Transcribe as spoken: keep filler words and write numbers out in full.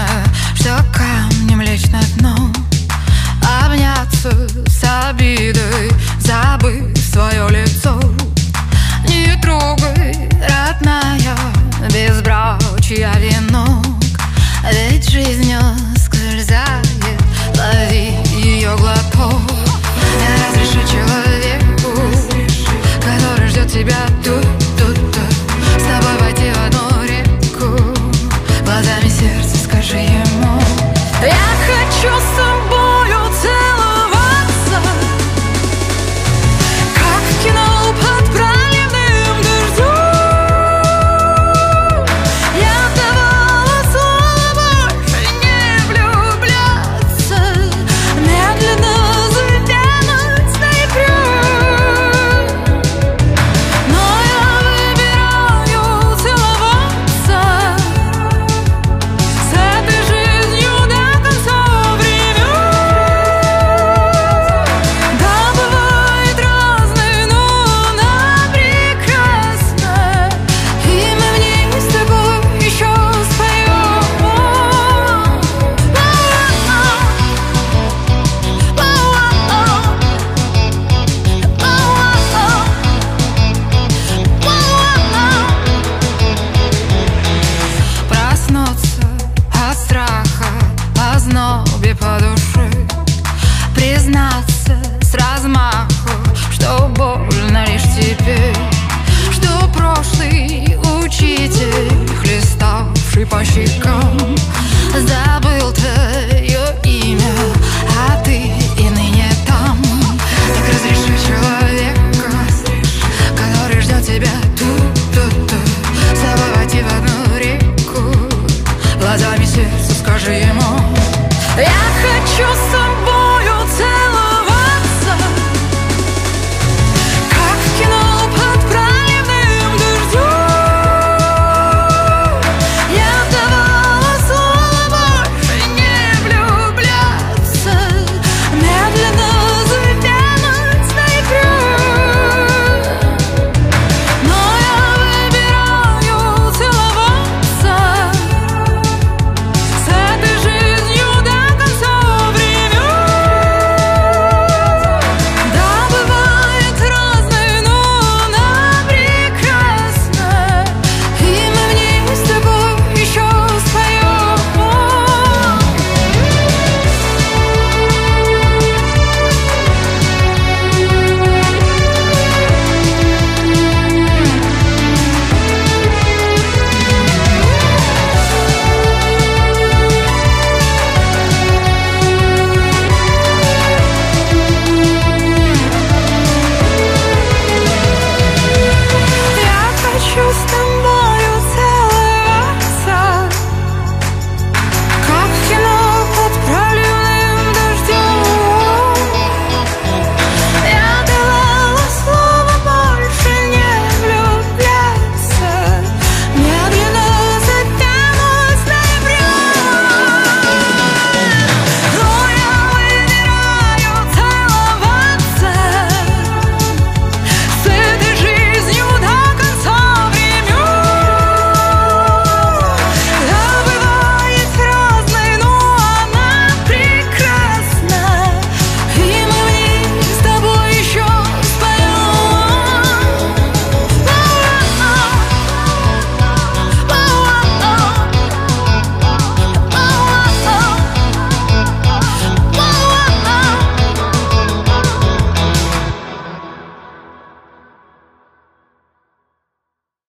точно, что камнем лечь на дно, обняться с обидой, забыв свое лицо. Не трогай, родная, безбрачия венок, ведь жизнь ускользает, лови ее глоток. Разреши человеку, который ждет тебя тут, тут, тут, с тобой войти в одну реку, глазами сердца скажи ему: я хочу с тобою целоваться, как в кино под проливным дождем. Я давала слово больше не влюбляться, медленно затянуть наперед. Но я выбираю целоваться с этой жизнью до конца времен. Да, бывает разной, но она прекрасна, и мы в ней с тобой еще споем. Проснуться от страха, о знобе по душе, признаться с размаху, что больно лишь теперь, что прошлый учитель, хлеставший по щекам, забыл твое имя, а ты и ныне там. Так разреши человека, который ждет тебя тут, тут, тут, с тобой войти в одну реку, глазами сердца скажи ему: я хочу с тобой